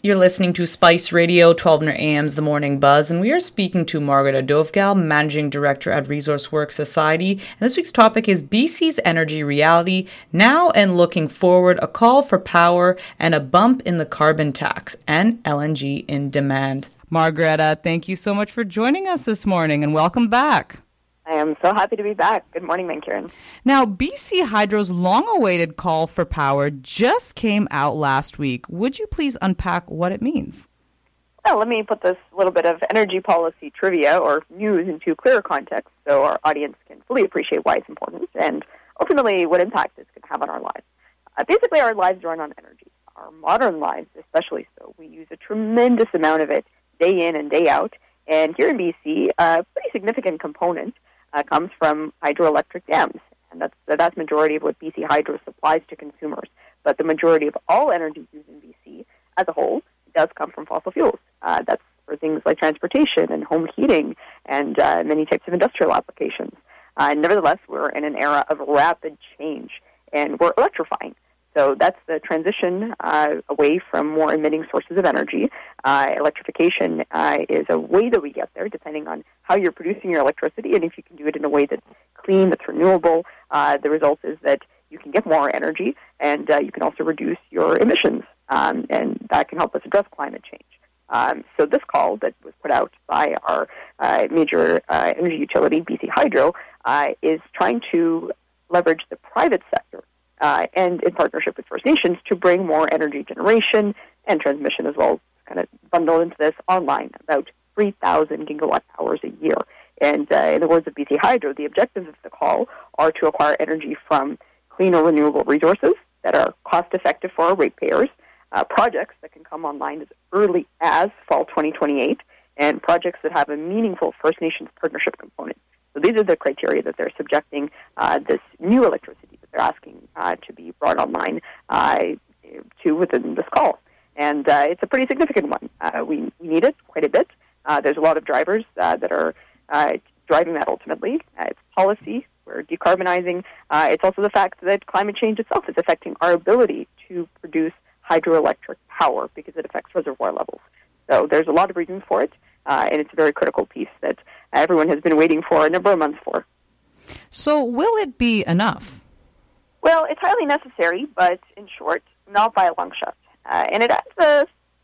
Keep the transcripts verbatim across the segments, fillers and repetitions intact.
You're listening to Spice Radio, twelve hundred A M's The Morning Buzz, and we are speaking to Margaret Dovgal, Managing Director at Resource Works Society. And this week's topic is B C's energy reality, now and looking forward, a call for power and a bump in the carbon tax, and L N G in demand. Margaret, thank you so much for joining us this morning, and welcome back. I am so happy to be back. Good morning, Mankiran. Now, B C Hydro's long-awaited call for power just came out last week. Would you please unpack what it means? Well, let me put this little bit of energy policy trivia or news into clearer context so our audience can fully appreciate why it's important and ultimately what impact it's going to have on our lives. Uh, basically, our lives run on energy. Our modern lives, especially so. We use a tremendous amount of it day in and day out. And here in B C, a pretty significant component Uh, comes from hydroelectric dams, and that's the vast majority of what B C Hydro supplies to consumers. But the majority of all energy used in B C as a whole does come from fossil fuels. Uh, that's for things like transportation and home heating and uh, many types of industrial applications. Uh, nevertheless, we're in an era of rapid change, and we're electrifying. So that's the transition uh, away from more emitting sources of energy. Uh, electrification uh, is a way that we get there, depending on how you're producing your electricity, and if you can do it in a way that's clean, that's renewable, uh, the result is that you can get more energy, and uh, you can also reduce your emissions, um, and that can help us address climate change. Um, so this call that was put out by our uh, major uh, energy utility, B C Hydro, uh, is trying to leverage the private sector Uh, and in partnership with First Nations to bring more energy generation and transmission as well, kind of bundle into this online, about three thousand gigawatt hours a year. And uh, in the words of B C Hydro, the objectives of the call are to acquire energy from clean or renewable resources that are cost-effective for our ratepayers, uh, projects that can come online as early as fall twenty twenty-eight, and projects that have a meaningful First Nations partnership component. So these are the criteria that they're subjecting uh, this new electricity that they're asking uh, to be brought online uh, to within this call. And uh, it's a pretty significant one. Uh, we, we need it quite a bit. Uh, there's a lot of drivers uh, that are uh, driving that ultimately. Uh, it's policy. We're decarbonizing. Uh, it's also the fact that climate change itself is affecting our ability to produce hydroelectric power because it affects reservoir levels. So there's a lot of reasons for it. Uh, and it's a very critical piece that everyone has been waiting for a number of months for. So will it be enough? Well, it's highly necessary, but in short, not by a long shot. Uh, and it adds a,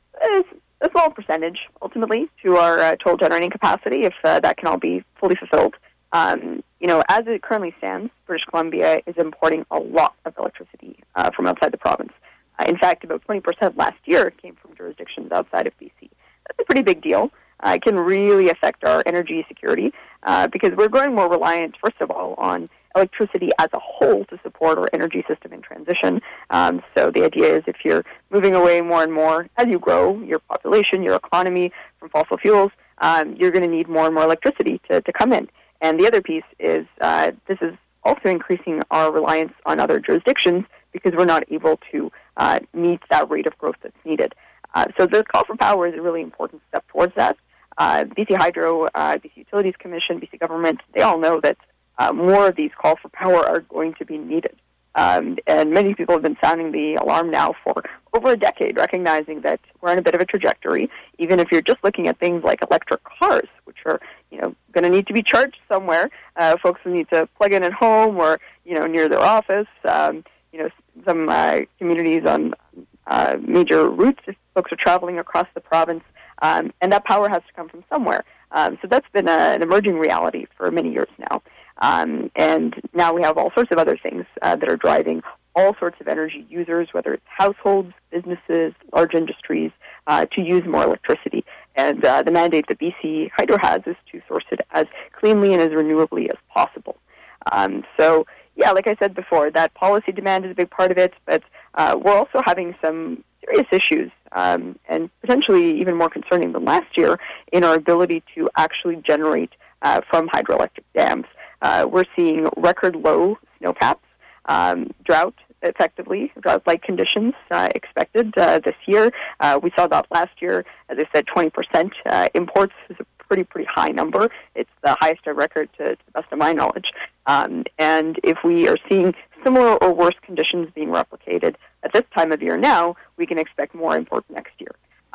a small percentage, ultimately, to our uh, total generating capacity if uh, that can all be fully fulfilled. Um, you know, as it currently stands, British Columbia is importing a lot of electricity uh, from outside the province. Uh, in fact, about twenty percent last year came from jurisdictions outside of B C. That's a pretty big deal. Uh, it can really affect our energy security uh, because we're growing more reliant, first of all, on electricity as a whole to support our energy system in transition. Um, so the idea is if you're moving away more and more, as you grow your population, your economy from fossil fuels, um, you're going to need more and more electricity to, to come in. And the other piece is uh, this is also increasing our reliance on other jurisdictions because we're not able to uh, meet that rate of growth that's needed. Uh, so the call for power is a really important step towards that. Uh, B C Hydro, uh, B C Utilities Commission, B C government, they all know that uh, more of these calls for power are going to be needed. Um, and many people have been sounding the alarm now for over a decade, recognizing that we're on a bit of a trajectory, even if you're just looking at things like electric cars, which are, you know, going to need to be charged somewhere. Uh, folks will need to plug in at home or, you know, near their office. Um, you know, some uh, communities on uh, major routes, if folks are traveling across the province, Um, and that power has to come from somewhere. Um, so that's been a, an emerging reality for many years now. Um, and now we have all sorts of other things uh, that are driving all sorts of energy users, whether it's households, businesses, large industries, uh, to use more electricity. And uh, the mandate that B C Hydro has is to source it as cleanly and as renewably as possible. Um, so, yeah, like I said before, that policy demand is a big part of it, but uh, we're also having some serious issues, um, and potentially even more concerning than last year, in our ability to actually generate uh, from hydroelectric dams. Uh, we're seeing record low snowpaps, um, drought, effectively, drought-like conditions uh, expected uh, this year. Uh, we saw that last year, as I said, twenty percent uh, imports is a pretty, pretty high number. It's the highest on record to, to the best of my knowledge. Um, and if we are seeing similar or worse conditions being replicated at this time of year now, we can expect more import next year.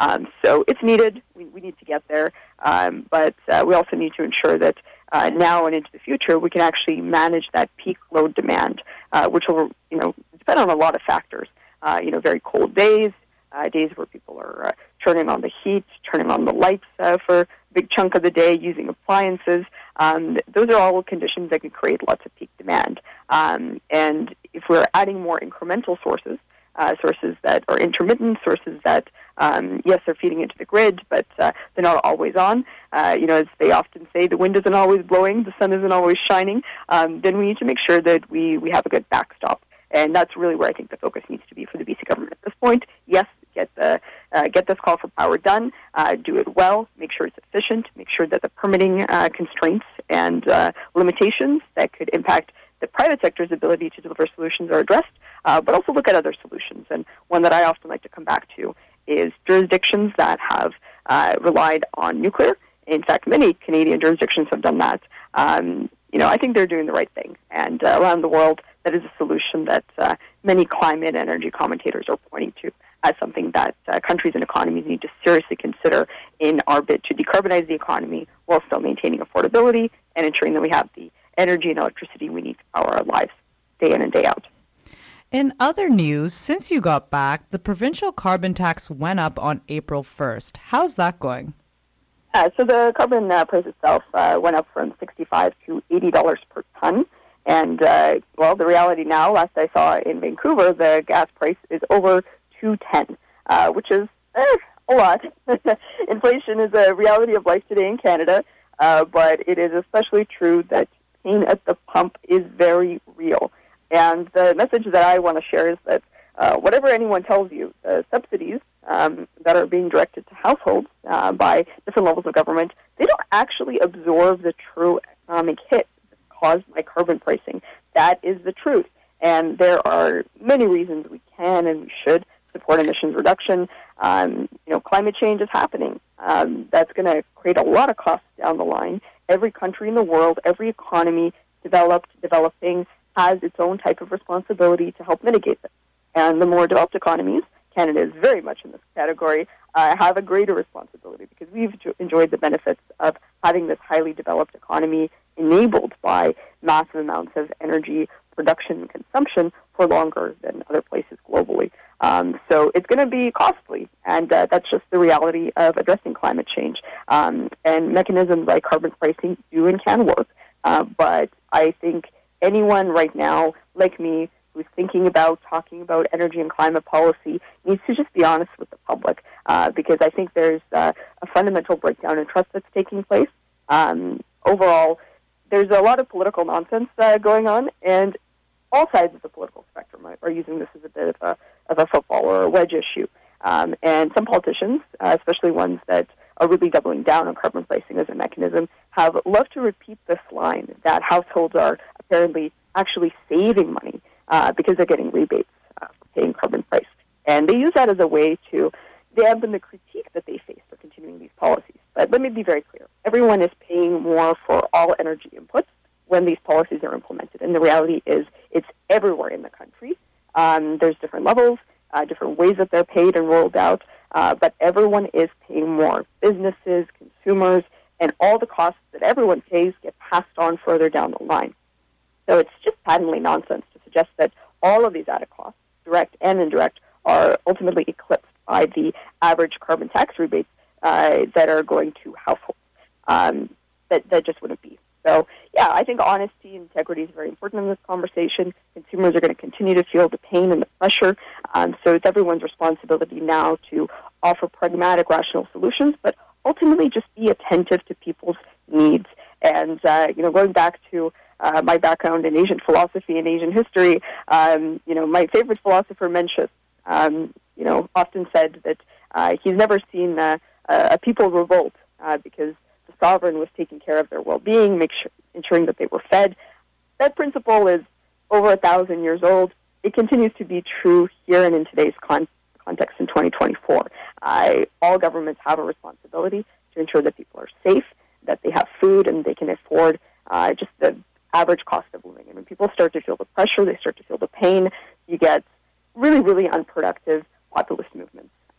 Um, so it's needed. We, we need to get there. Um, but uh, we also need to ensure that uh, now and into the future, we can actually manage that peak load demand, uh, which will, you know, depend on a lot of factors. Uh, you know, very cold days, uh, days where people are uh, turning on the heat, turning on the lights uh, for a big chunk of the day, using appliances. Um, those are all conditions that can create lots of peak demand. Um, and if we're adding more incremental sources, uh, sources that are intermittent, sources that, um, yes, they're feeding into the grid, but uh, they're not always on. Uh, you know, as they often say, the wind isn't always blowing, the sun isn't always shining. Um, then we need to make sure that we, we have a good backstop. And that's really where I think the focus needs to be for the B C government at this point. Yes, get the uh, get this call for power done, uh, do it well, make sure it's efficient, make sure that the permitting uh, constraints and uh, limitations that could impact the private sector's ability to deliver solutions are addressed, uh, but also look at other solutions. And one that I often like to come back to is jurisdictions that have uh, relied on nuclear. In fact, many Canadian jurisdictions have done that. Um, you know, I think they're doing the right thing. And uh, around the world, that is a solution that uh, many climate and energy commentators are pointing to as something that uh, countries and economies need to seriously consider in our bid to decarbonize the economy while still maintaining affordability and ensuring that we have the energy and electricity we need to power our lives day in and day out. In other news, since you got back, the provincial carbon tax went up on April first. How's that going? Uh, so the carbon uh, price itself uh, went up from sixty-five dollars to eighty dollars per ton. And, uh, well, the reality now, last I saw in Vancouver, the gas price is over two ten, uh, which is eh, a lot. Inflation is a reality of life today in Canada, uh, but it is especially true that pain at the pump is very real. And the message that I want to share is that uh, whatever anyone tells you, the subsidies um, that are being directed to households uh, by different levels of government, they don't actually absorb the true economic hit caused by carbon pricing. That is the truth. And there are many reasons we can and we should support emissions reduction. Um, you know, climate change is happening. Um, that's going to create a lot of costs down the line. Every country in the world, every economy, developed, developing, has its own type of responsibility to help mitigate this. And the more developed economies, Canada is very much in this category, uh, have a greater responsibility because we've enjoyed the benefits of having this highly developed economy enabled by massive amounts of energy production and consumption for longer than other places globally. Um, so it's going to be costly, and uh, that's just the reality of addressing climate change. Um, and mechanisms like carbon pricing do and can work, uh, but I think anyone right now, like me, who's thinking about talking about energy and climate policy needs to just be honest with the public, uh, because I think there's uh, a fundamental breakdown in trust that's taking place. Um, overall, there's a lot of political nonsense uh, going on, and all sides of the political spectrum are, are using this as a bit of a, of a football or a wedge issue. Um, and some politicians, uh, especially ones that are really doubling down on carbon pricing as a mechanism, have loved to repeat this line that households are apparently actually saving money uh, because they're getting rebates uh, for paying carbon price. And they use that as a way to dampen the critique that they face for continuing these policies. But let me be very clear. Everyone is paying more for all energy inputs when these policies are implemented. And the reality is it's everywhere in the country. Um, there's different levels, uh, different ways that they're paid and rolled out, uh, but everyone is paying more. Businesses, consumers, and all the costs that everyone pays get passed on further down the line. So it's just patently nonsense to suggest that all of these added costs, direct and indirect, are ultimately eclipsed by the average carbon tax rebates uh, that are going to households. Um, that, that just wouldn't be. So, yeah, I think honesty and integrity is very important in this conversation. Consumers are going to continue to feel the pain and the pressure. Um, so it's everyone's responsibility now to offer pragmatic, rational solutions, but ultimately just be attentive to people's needs. And, uh, you know, going back to uh, my background in Asian philosophy and Asian history, um, you know, my favorite philosopher, Mencius, um, you know, often said that uh, he's never seen uh, a people revolt uh, because the sovereign was taking care of their well-being, make sure, ensuring that they were fed. That principle is over a thousand years old. It continues to be true here and in today's con- context in twenty twenty-four. Uh, all governments have a responsibility to ensure that people are safe, that they have food, and they can afford uh, just the average cost of living. And when people start to feel the pressure, they start to feel the pain, you get really, really unproductive populist movements.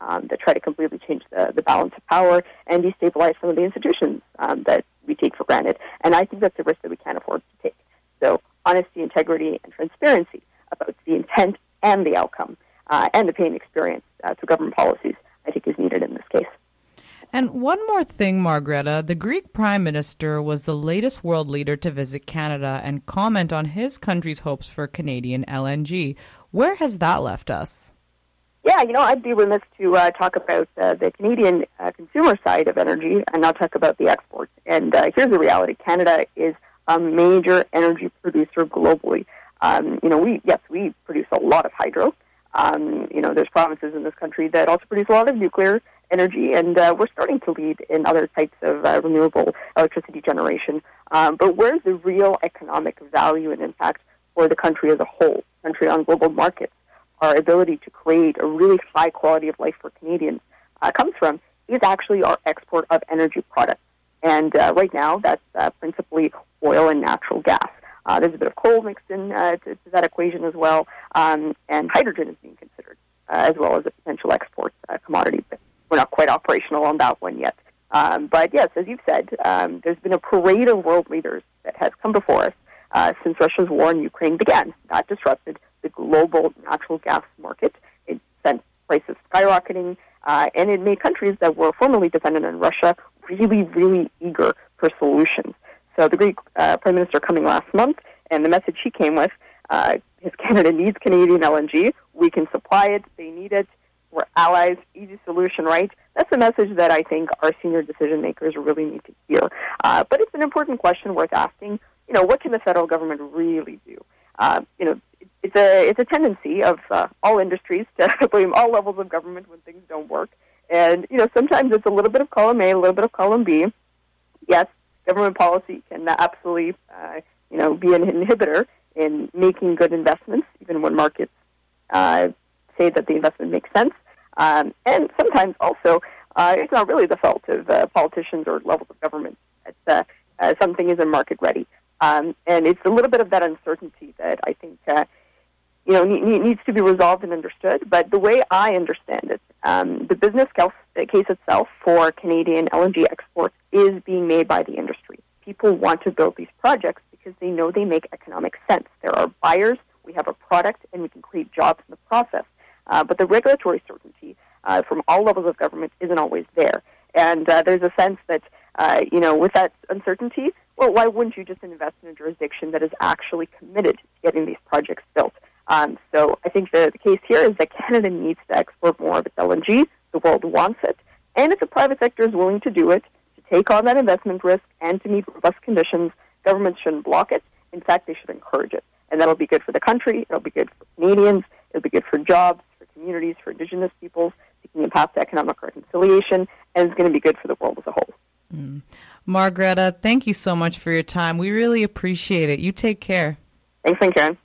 um, that try to completely change the, the balance of power and destabilize some of the institutions um, that we take for granted. And I think that's a risk that we can't afford to take. So honesty, integrity, and transparency about the intent and the outcome uh, and the pain experience uh, to government policies, I think, is needed in this case. And one more thing, Margareta, the Greek Prime Minister was the latest world leader to visit Canada and comment on his country's hopes for Canadian L N G. Where has that left us? Yeah, you know, I'd be remiss to uh, talk about uh, the Canadian uh, consumer side of energy and not talk about the exports. And uh, here's the reality. Canada is a major energy producer globally. Um, you know, we yes, we produce a lot of hydro. Um, you know, there's provinces in this country that also produce a lot of nuclear energy, and uh, we're starting to lead in other types of uh, renewable electricity generation. Um, but where's the real economic value and impact for the country as a whole, country on global markets? Our ability to create a really high quality of life for Canadians uh, comes from is actually our export of energy products. And uh, right now, that's uh, principally oil and natural gas. Uh, there's a bit of coal mixed in uh, to, to that equation as well, um, and hydrogen is being considered uh, as well as a potential export uh, commodity. But we're not quite operational on that one yet. Um, but yes, as you've said, um, there's been a parade of world leaders that has come before us uh, since Russia's war in Ukraine began. That disrupted the global natural gas market. It sent prices skyrocketing, uh, and it made countries that were formerly dependent on Russia really, really eager for solutions. So the Greek uh, Prime Minister coming last month, and the message he came with, uh, is Canada needs Canadian L N G. We can supply it. They need it. We're allies. Easy solution, right? That's a message that I think our senior decision makers really need to hear. Uh, but it's an important question worth asking. You know, what can the federal government really do? Uh, you know, it's a it's a tendency of uh, all industries to blame all levels of government when things don't work. And, you know, sometimes it's a little bit of column A, a little bit of column B. Yes, government policy can absolutely, uh, you know, be an inhibitor in making good investments, even when markets uh, say that the investment makes sense. Um, and sometimes also, uh, it's not really the fault of uh, politicians or levels of government. It's, uh, uh, something isn't market ready. Um, and it's a little bit of that uncertainty that I think, uh, you know, ne- needs to be resolved and understood. But the way I understand it, um, the business case itself for Canadian L N G exports is being made by the industry. People want to build these projects because they know they make economic sense. There are buyers, we have a product, and we can create jobs in the process. Uh, but the regulatory certainty uh, from all levels of government isn't always there. And uh, there's a sense that, uh, you know, with that uncertainty, well, why wouldn't you just invest in a jurisdiction that is actually committed to getting these projects built? Um, so I think the, the case here is that Canada needs to export more of its L N G. The world wants it. And if the private sector is willing to do it, to take on that investment risk and to meet robust conditions, governments shouldn't block it. In fact, they should encourage it. And that'll be good for the country. It'll be good for Canadians. It'll be good for jobs, for communities, for Indigenous peoples, taking a path to economic reconciliation, and it's going to be good for the world as a whole. Mm. Margareta, thank you so much for your time. We really appreciate it. You take care. Thanks, Karen.